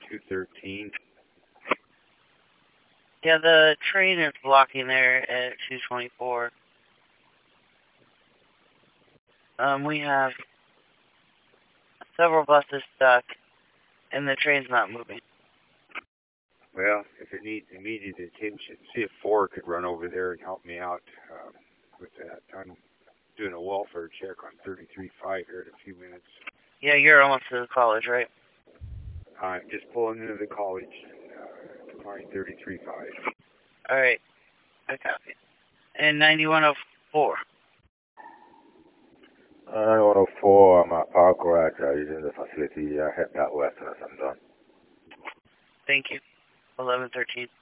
213. Yeah, the train is blocking there at 224. We have several buses stuck, and the train's not moving. Well, if it needs immediate attention, see if 4 could run over there and help me out with that. I'm doing a welfare check on 33.5 here in a few minutes. Yeah, you're almost to the college, right? I'm just pulling into the college. Line 33.5. All right, I copy. And 9104. 9104, I'm at Park Garage, using the facility. Head that west as I'm done. Thank you. 1113.